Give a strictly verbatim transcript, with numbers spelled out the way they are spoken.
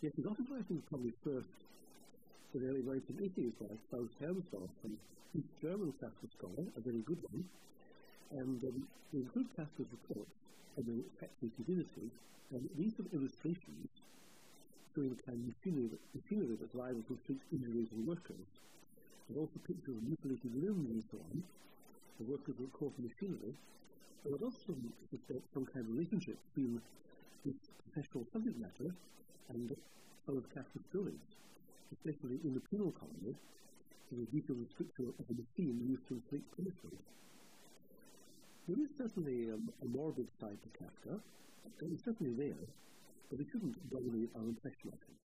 Yes, he got his writing probably first in the early nineteen eighties by Klaus Hermsdorf, an East German Kafka scholar, a very good one. And um, they include Kafka's reports on the factory dynasty, and these are illustrations showing kind of machinery, that, machinery that's liable to inflict injuries on workers, and also pictures of mutilated limbs and so on. The workers were caught in machinery. And there's also suspect some kind of relationship between this professional subject matter and some of Kafka's stories, especially in the penal colony, in the detailed description of the machine used to inflict punishment. There is certainly um, a morbid side to Kafka, and it's certainly there, but it shouldn't dominate our impression of him.